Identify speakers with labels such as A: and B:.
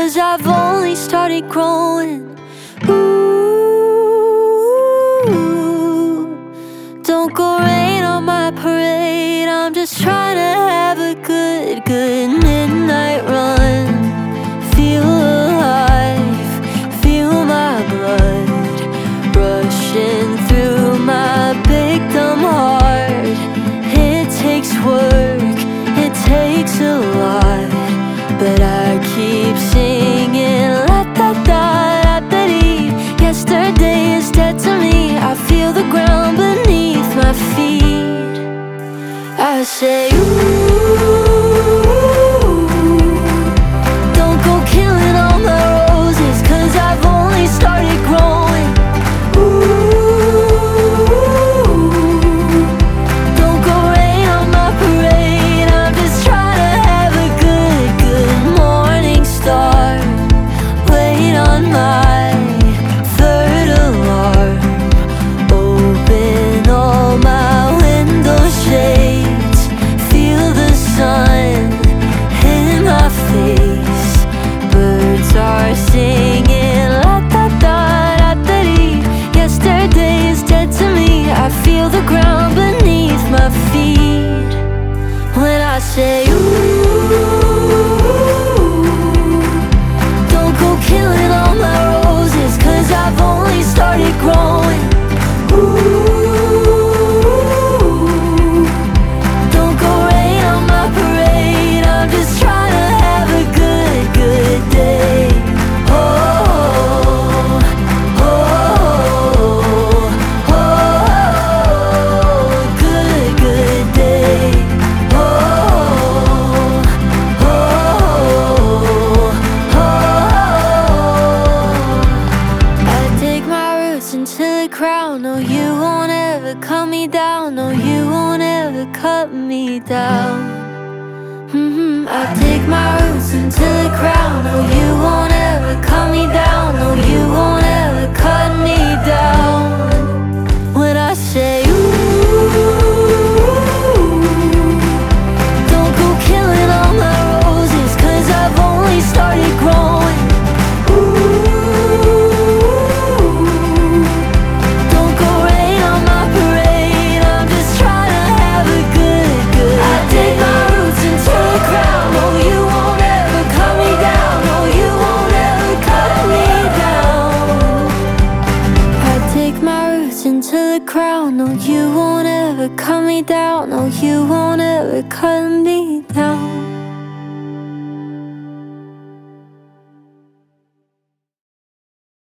A: 'cause I've only started growing. Ooh, don't go rain on my parade. I'm just trying to have a good midnight run. Feel alive, feel my blood rushing through my big dumb heart. It takes work, it takes a lot, but I keep singing la da da da da dee. Yesterday is dead to me. I feel the ground beneath my feet. I say ooh, don't go killing all my roses, 'cause I've only started growing. Ooh, don't go rain on my parade. I'm just trying to have a good morning start. Wait on my third alarm. Open all my window shades. Feel the sun in my face. Birds are singing la da da da da dee. Yesterday is dead to me. I feel the ground beneath my feet. When I say ooh, don't go killing all my roses, 'cause I've only started growing. Ooh, don't go rain on my parade. I'm just trying to have a good day. Oh, oh, oh, oh, good day. Oh, oh, oh. I dig my roots into the ground. No, you won't ever cut me down. No, you won't ever cut me down. I dig my roots into the ground. No, you won't ever cut me down. No, you won't ever cut me down. When I say ooh, don't go killing all my roses, 'cause I've only started growing. Ooh, don't go rain on my parade. I'm just trying to have a good. I dig my roots into the ground. No, you won't ever cut me down. No, you won't ever cut me down. I dig my roots into the ground. No, you won't ever cut me down. No, you won't ever cut me down.